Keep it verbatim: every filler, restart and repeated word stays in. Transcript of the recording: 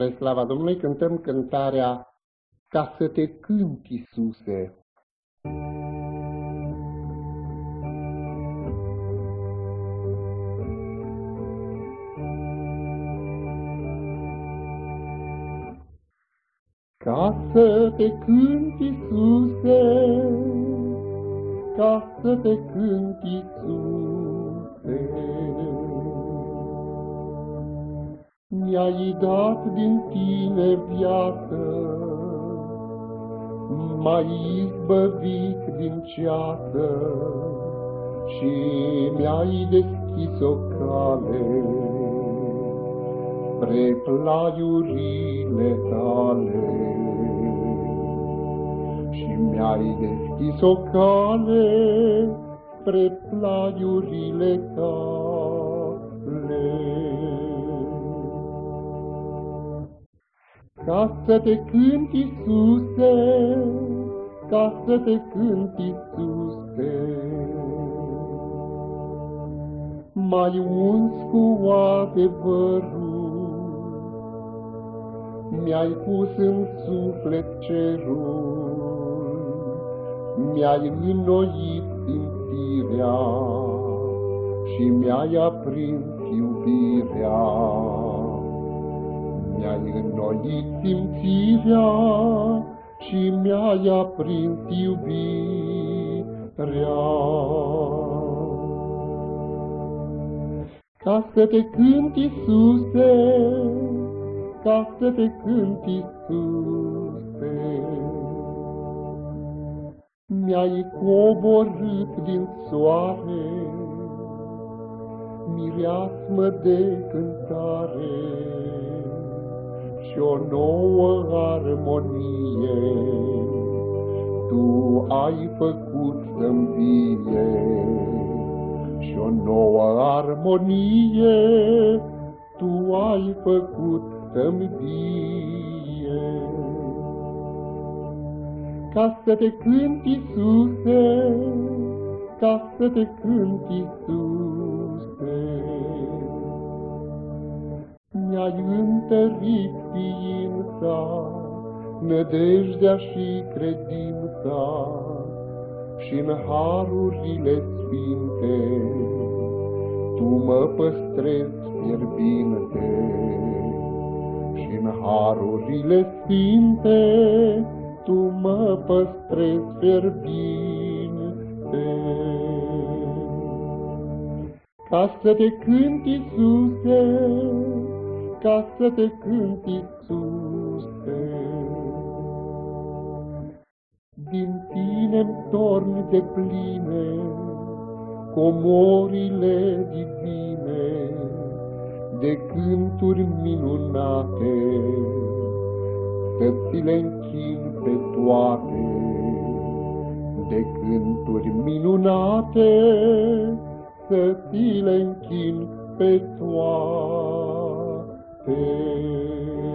Spre slava Domnului cântăm cântarea Ca să te cânt, Iisuse. Ca să te cânt, Iisuse, ca să te cânt, Iisuse, mi-ai dat din tine viață, m-ai izbăvit din ceată și mi-ai deschis o cale spre plaiurile tale. Și mi-ai deschis o cale spre plaiurile tale. Ca să te cânt, Iisuse, ca să te cânt, Iisuse, m-ai uns cu adevărul, mi-ai pus în suflet cerul, mi-ai înnoit simțirea și mi-ai aprins iubirea. Mi-ai înnoit simțirea și mi-ai aprins iubirea. Ca să te cânt, Iisuse, ca să te cânt, Iisuse, mi-ai coborât din soare, mireasmă de cântare și o nouă armonie Tu ai făcut să-mi vie. Și o nouă armonie Tu ai făcut să-mi vie. Ca să te cânt, Iisuse, ca să te cânt, Iisuse, mi-ai întărit ființa, nădejdea și credința, și-n harurile sfinte Tu mă păstrezi fierbinte. Și-n harurile sfinte Tu mă păstrezi fierbinte. Ca să te cânt, Iisuse, ca să te cânt, Iisuse, din tine-mi torn de pline comorile divine de cânturi minunate, să ți le închin pe toate. De cânturi minunate, să ți le închin pe toate.